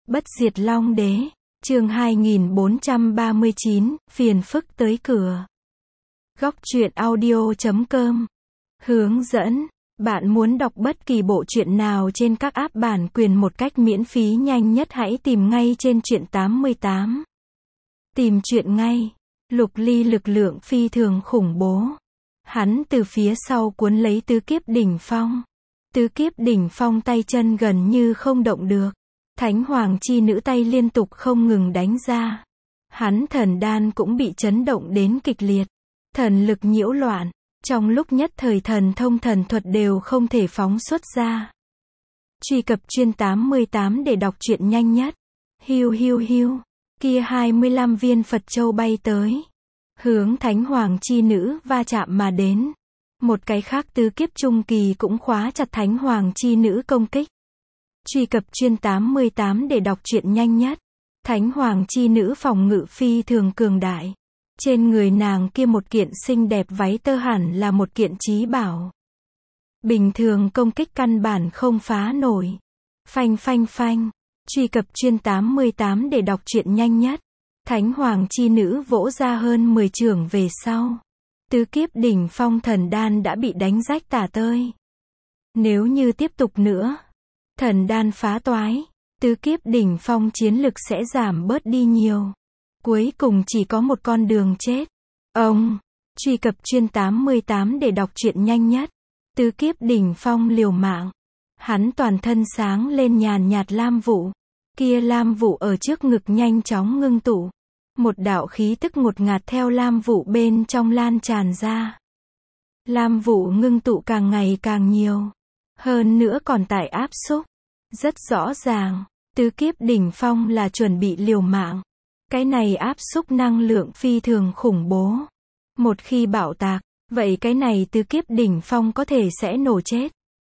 Bất diệt Long Đế, chương 2439, phiền phức tới cửa. Góc truyện audio.com. Hướng dẫn, bạn muốn đọc bất kỳ bộ truyện nào trên các app bản quyền một cách miễn phí nhanh nhất hãy tìm ngay trên truyện 88. Tìm truyện ngay. Lục Ly lực lượng phi thường khủng bố. Hắn từ phía sau cuốn lấy tứ kiếp đỉnh phong. Tứ kiếp đỉnh phong tay chân gần như không động được. Thánh Hoàng chi nữ tay liên tục không ngừng đánh ra. Hắn thần đan cũng bị chấn động đến kịch liệt. Thần lực nhiễu loạn. Trong lúc nhất thời thần thông thần thuật đều không thể phóng xuất ra. Truy cập chuyên 88 để đọc truyện nhanh nhất. Hiu hiu hiu. Kia 25 viên Phật châu bay tới. Hướng Thánh Hoàng chi nữ va chạm mà đến. Một cái khác tứ kiếp trung kỳ cũng khóa chặt Thánh Hoàng chi nữ công kích. Truy cập chuyên 88 để đọc truyện nhanh nhất. Thánh Hoàng chi nữ phòng ngự phi thường cường đại. Trên người nàng kia một kiện xinh đẹp váy tơ hẳn là một kiện chí bảo. Bình thường công kích căn bản không phá nổi. Phanh phanh phanh. Truy cập chuyên 88 để đọc truyện nhanh nhất. Thánh Hoàng chi nữ vỗ ra hơn 10 chưởng về sau. Tứ kiếp đỉnh phong thần đan đã bị đánh rách tả tơi. Nếu như tiếp tục nữa, thần đan phá toái, tứ kiếp đỉnh phong chiến lực sẽ giảm bớt đi nhiều. Cuối cùng chỉ có một con đường chết. Ông, truy cập chuyên 88 để đọc truyện nhanh nhất. Tứ kiếp đỉnh phong liều mạng. Hắn toàn thân sáng lên nhàn nhạt lam vụ. Kia lam vụ ở trước ngực nhanh chóng ngưng tụ. Một đạo khí tức ngột ngạt theo lam vụ bên trong lan tràn ra. Lam vụ ngưng tụ càng ngày càng nhiều. Hơn nữa còn tải áp xúc. Rất rõ ràng, tứ kiếp đỉnh phong là chuẩn bị liều mạng. Cái này áp xúc năng lượng phi thường khủng bố. Một khi bạo tạc, vậy cái này tứ kiếp đỉnh phong có thể sẽ nổ chết.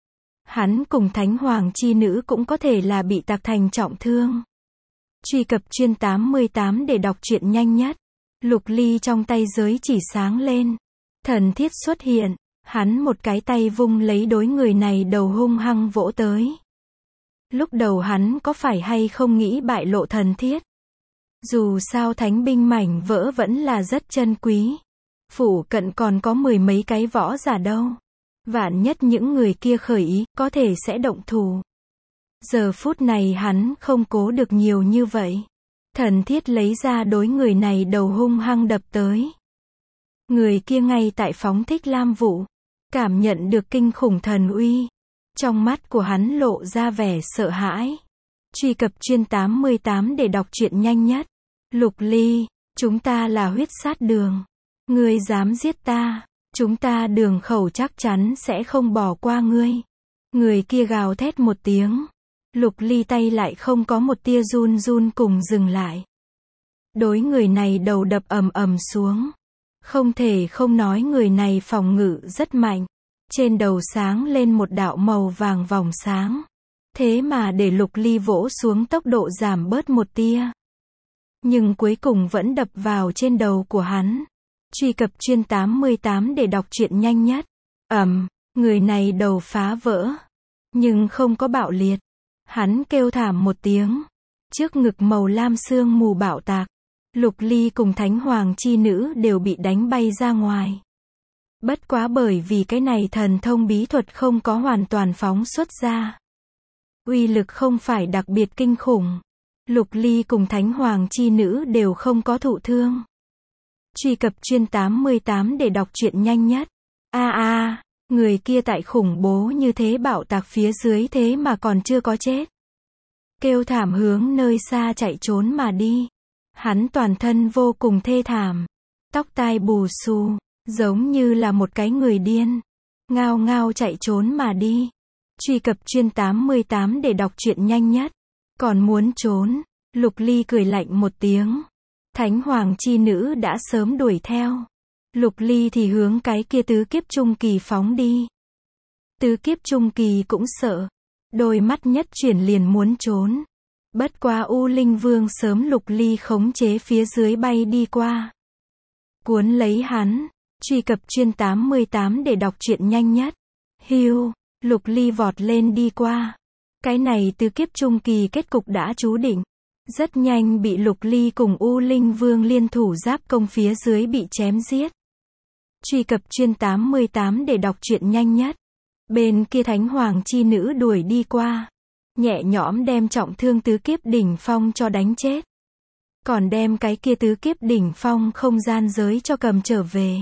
Hắn cùng Thánh Hoàng chi nữ cũng có thể là bị tạc thành trọng thương. Truy cập chuyên 88 để đọc truyện nhanh nhất. Lục Ly trong tay giới chỉ sáng lên. Thần thiết xuất hiện. Hắn một cái tay vung lấy đối người này đầu hung hăng vỗ tới. Lúc đầu hắn có phải hay không nghĩ bại lộ thần thiết. Dù sao thánh binh mảnh vỡ vẫn là rất chân quý. Phủ cận còn có mười mấy cái võ giả đâu. Vạn nhất những người kia khởi ý, có thể sẽ động thủ. Giờ phút này hắn không cố được nhiều như vậy. Thần thiết lấy ra đối người này đầu hung hăng đập tới. Người kia ngay tại phóng thích lam vụ. Cảm nhận được kinh khủng thần uy. Trong mắt của hắn lộ ra vẻ sợ hãi. Truy cập chuyên 88 để đọc truyện nhanh nhất. Lục Ly, chúng ta là huyết sát đường. Ngươi dám giết ta, chúng ta Đường Khẩu chắc chắn sẽ không bỏ qua ngươi. Người kia gào thét một tiếng. Lục Ly tay lại không có một tia run run cùng dừng lại. Đối người này đầu đập ầm ầm xuống. Không thể không nói người này phòng ngự rất mạnh. Trên đầu sáng lên một đạo màu vàng vòng sáng. Thế mà để Lục Ly vỗ xuống tốc độ giảm bớt một tia. Nhưng cuối cùng vẫn đập vào trên đầu của hắn. Truy cập chuyên 88 để đọc truyện nhanh nhất. Người này đầu phá vỡ. Nhưng không có bạo liệt. Hắn kêu thảm một tiếng. Trước ngực màu lam sương mù bạo tạc. Lục Ly cùng Thánh Hoàng chi nữ đều bị đánh bay ra ngoài. Bất quá bởi vì cái này thần thông bí thuật không có hoàn toàn phóng xuất ra. Uy lực không phải đặc biệt kinh khủng. Lục Ly cùng Thánh Hoàng chi nữ đều không có thụ thương. Truy cập chuyên 88 để đọc truyện nhanh nhất. Người kia tại khủng bố như thế bạo tạc phía dưới thế mà còn chưa có chết. Kêu thảm hướng nơi xa chạy trốn mà đi. Hắn toàn thân vô cùng thê thảm. Tóc tai bù xù, giống như là một cái người điên. Ngao ngao chạy trốn mà đi. Truy cập chuyên 88 để đọc truyện nhanh nhất. Còn muốn trốn, Lục Ly cười lạnh một tiếng. Thánh Hoàng chi nữ đã sớm đuổi theo. Lục Ly thì hướng cái kia tứ kiếp trung kỳ phóng đi. Tứ kiếp trung kỳ cũng sợ. Đôi mắt nhất chuyển liền muốn trốn. Bất quá U Linh Vương sớm Lục Ly khống chế phía dưới bay đi qua. Cuốn lấy hắn. Truy cập chuyên 88 để đọc truyện nhanh nhất. Hiu, Lục Ly vọt lên đi qua. Cái này tứ kiếp trung kỳ kết cục đã chú định. Rất nhanh bị Lục Ly cùng U Linh Vương liên thủ giáp công phía dưới bị chém giết. Truy cập chuyên 88 để đọc truyện nhanh nhất. Bên kia Thánh Hoàng chi nữ đuổi đi qua. Nhẹ nhõm đem trọng thương tứ kiếp đỉnh phong cho đánh chết. Còn đem cái kia tứ kiếp đỉnh phong không gian giới cho cầm trở về.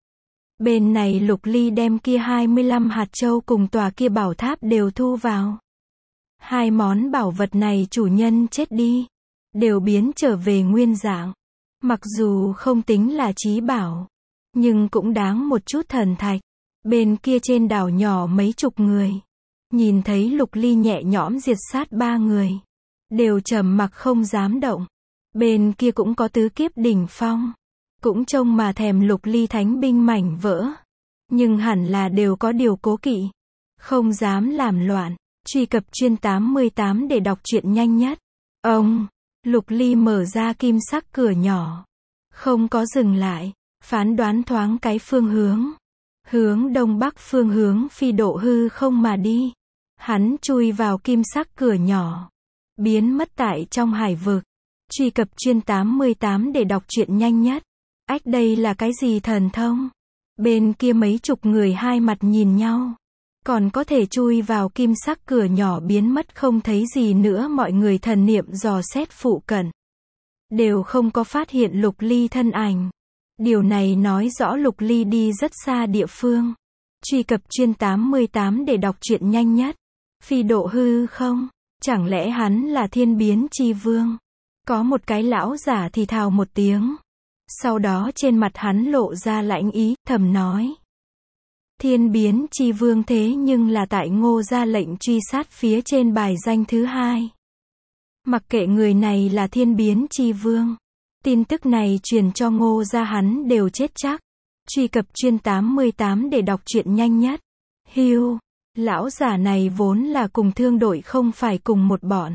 Bên này Lục Ly đem kia 25 hạt châu cùng tòa kia bảo tháp đều thu vào. Hai món bảo vật này chủ nhân chết đi. Đều biến trở về nguyên dạng. Mặc dù không tính là chí bảo. Nhưng cũng đáng một chút thần thạch. Bên kia trên đảo nhỏ mấy chục người. Nhìn thấy Lục Ly nhẹ nhõm diệt sát 3 người. Đều trầm mặc không dám động. Bên kia cũng có tứ kiếp đỉnh phong. Cũng trông mà thèm Lục Ly thánh binh mảnh vỡ. Nhưng hẳn là đều có điều cố kỵ. Không dám làm loạn. Truy cập chuyên 88 để đọc truyện nhanh nhất. Ông, Lục Ly mở ra kim sắc cửa nhỏ. Không có dừng lại. Phán đoán thoáng cái phương hướng. Hướng đông bắc phương hướng phi độ hư không mà đi. Hắn chui vào kim sắc cửa nhỏ. Biến mất tại trong hải vực. Truy cập chuyên 88 để đọc truyện nhanh nhất. Ách đây là cái gì thần thông? Bên kia mấy chục người hai mặt nhìn nhau. Còn có thể chui vào kim sắc cửa nhỏ biến mất không thấy gì nữa, mọi người thần niệm dò xét phụ cận. Đều không có phát hiện Lục Ly thân ảnh. Điều này nói rõ Lục Ly đi rất xa địa phương. Truy cập chuyên 88 để đọc truyện nhanh nhất. Phi độ hư không? Chẳng lẽ hắn là Thiên Biến Chi Vương? Có một cái lão giả thì thào một tiếng. Sau đó trên mặt hắn lộ ra lãnh ý, thầm nói. Thiên Biến Chi Vương thế nhưng là tại Ngô gia lệnh truy sát phía trên bài danh thứ 2. Mặc kệ người này là Thiên Biến Chi Vương. Tin tức này truyền cho Ngô gia hắn đều chết chắc. Truy cập chuyên 88 để đọc truyện nhanh nhất. Hiu, lão giả này vốn là cùng thương đội không phải cùng một bọn.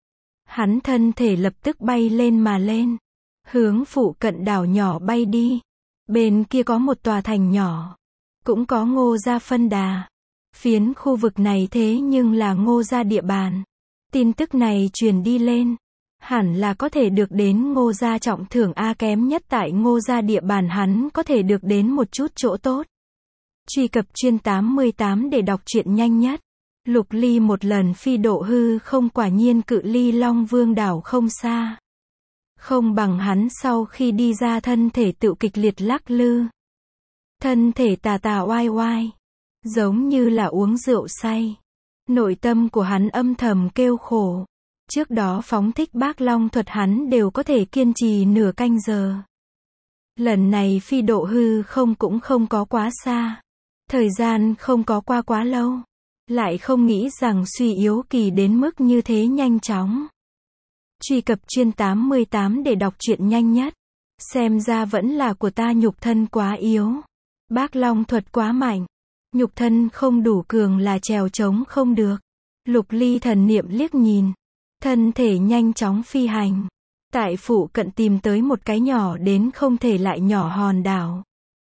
Hắn thân thể lập tức bay lên mà lên. Hướng phụ cận đảo nhỏ bay đi. Bên kia có một tòa thành nhỏ. Cũng có Ngô gia phân đà. Phiến khu vực này thế nhưng là Ngô gia địa bàn. Tin tức này truyền đi lên. Hẳn là có thể được đến Ngô gia trọng thưởng A, kém nhất tại Ngô gia địa bàn hắn có thể được đến một chút chỗ tốt. Truy cập chuyên 88 để đọc truyện nhanh nhất. Lục Ly một lần phi độ hư không, quả nhiên cự ly Long Vương đảo không xa. Không bằng hắn sau khi đi ra thân thể tự kịch liệt lắc lư. Thân thể tà tà oai oai. Giống như là uống rượu say. Nội tâm của hắn âm thầm kêu khổ. Trước đó phóng thích Bác Long thuật hắn đều có thể kiên trì nửa canh giờ. Lần này phi độ hư không cũng không có quá xa. Thời gian không có qua quá lâu. Lại không nghĩ rằng suy yếu kỳ đến mức như thế nhanh chóng. Truy cập chuyên 88 để đọc truyện nhanh nhất. Xem ra vẫn là của ta nhục thân quá yếu. Bác Long thuật quá mạnh. Nhục thân không đủ cường là trèo trống không được. Lục Ly thần niệm liếc nhìn. Thân thể nhanh chóng phi hành. Tại phụ cận tìm tới một cái nhỏ đến không thể lại nhỏ hòn đảo.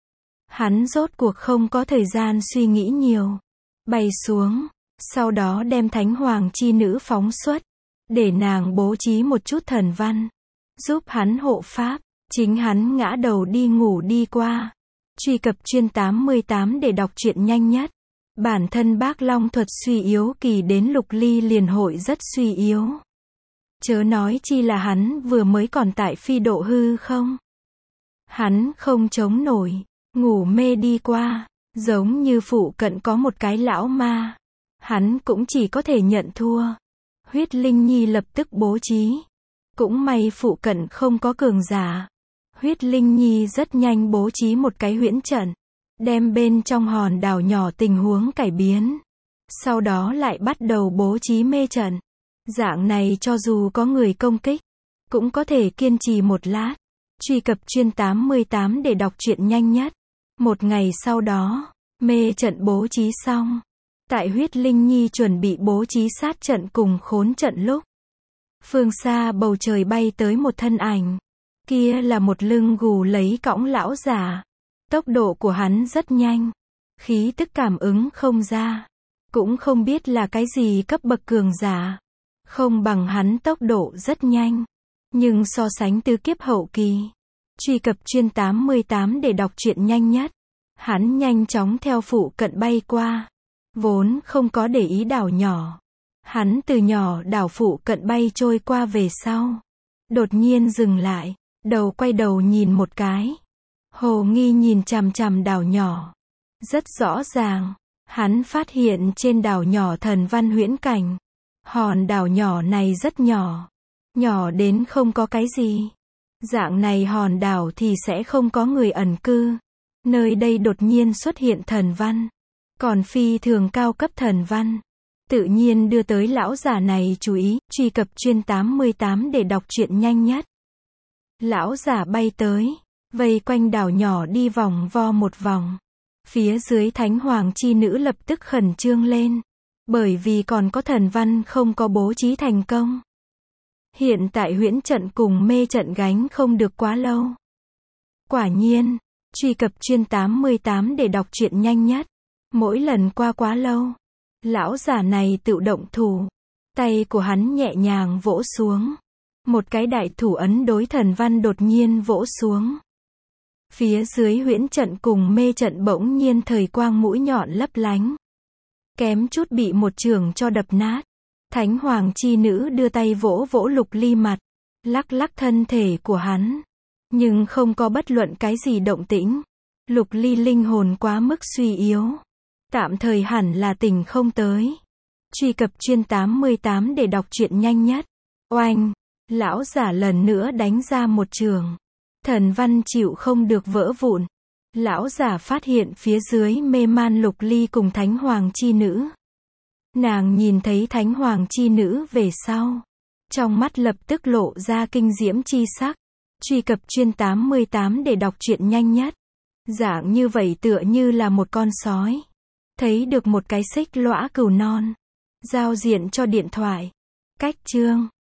Hắn rốt cuộc không có thời gian suy nghĩ nhiều. Bay xuống. Sau đó đem Thánh Hoàng chi nữ phóng xuất. Để nàng bố trí một chút thần văn. Giúp hắn hộ pháp. Chính hắn ngã đầu đi ngủ đi qua. Truy cập chuyên 88 để đọc truyện nhanh nhất. Bản thân Bác Long thuật suy yếu kỳ đến Lục Ly liền hội rất suy yếu. Chớ nói chi là hắn vừa mới còn tại phi độ hư không. Hắn không chống nổi. Ngủ mê đi qua. Giống như phụ cận có một cái lão ma. Hắn cũng chỉ có thể nhận thua. Huyết Linh Nhi lập tức bố trí. Cũng may phụ cận không có cường giả. Huyết Linh Nhi rất nhanh bố trí một cái huyễn trận. Đem bên trong hòn đảo nhỏ tình huống cải biến. Sau đó lại bắt đầu bố trí mê trận. Dạng này cho dù có người công kích. Cũng có thể kiên trì một lát. Truy cập chuyên 88 để đọc truyện nhanh nhất. Một ngày sau đó, mê trận bố trí xong. Tại Huyết Linh Nhi chuẩn bị bố trí sát trận cùng khốn trận lúc. Phương xa bầu trời bay tới một thân ảnh. Kia là một lưng gù lấy cõng lão giả. Tốc độ của hắn rất nhanh. Khí tức cảm ứng không ra. cũng không biết là cái gì cấp bậc cường giả. Không bằng hắn tốc độ rất nhanh. Nhưng so sánh tứ kiếp hậu kỳ. Truy cập chuyên 88 để đọc truyện nhanh nhất. Hắn nhanh chóng theo phụ cận bay qua. Vốn không có để ý đảo nhỏ. Hắn từ nhỏ đảo phụ cận bay trôi qua về sau. Đột nhiên dừng lại. Đầu quay đầu nhìn một cái. Hồ nghi nhìn chằm chằm đảo nhỏ. Rất rõ ràng. Hắn phát hiện trên đảo nhỏ thần văn huyễn cảnh. Hòn đảo nhỏ này rất nhỏ. Nhỏ đến không có cái gì. Dạng này hòn đảo thì sẽ không có người ẩn cư. Nơi đây đột nhiên xuất hiện thần văn. Còn phi thường cao cấp thần văn. Tự nhiên đưa tới lão giả này chú ý. Truy cập chuyên 88 để đọc truyện nhanh nhất. Lão giả bay tới. Vây quanh đảo nhỏ đi vòng vo một vòng. Phía dưới Thánh Hoàng chi nữ lập tức khẩn trương lên. Bởi vì còn có thần văn không có bố trí thành công. Hiện tại huyễn trận cùng mê trận gánh không được quá lâu. Quả nhiên, truy cập chuyên 88 để đọc truyện nhanh nhất. Mỗi lần qua quá lâu, lão giả này tự động thủ. Tay của hắn nhẹ nhàng vỗ xuống. Một cái đại thủ ấn đối thần văn đột nhiên vỗ xuống. Phía dưới huyễn trận cùng mê trận bỗng nhiên thời quang mũi nhọn lấp lánh. Kém chút bị một chưởng cho đập nát. Thánh Hoàng chi nữ đưa tay vỗ vỗ Lục Ly mặt. Lắc lắc thân thể của hắn. Nhưng không có bất luận cái gì động tĩnh. Lục Ly linh hồn quá mức suy yếu. Tạm thời hẳn là tỉnh không tới. Truy cập chuyên 88 để đọc truyện nhanh nhất. Oanh! Lão giả lần nữa đánh ra một chưởng. Thần văn chịu không được vỡ vụn. Lão giả phát hiện phía dưới mê man Lục Ly cùng Thánh Hoàng chi nữ. Nàng nhìn thấy Thánh Hoàng chi nữ về sau. Trong mắt lập tức lộ ra kinh diễm chi sắc. Truy cập chuyên 88 để đọc truyện nhanh nhất. Dạng như vậy tựa như là một con sói. Thấy được một cái xích lõa cừu non. Giao diện cho điện thoại. Cách chương.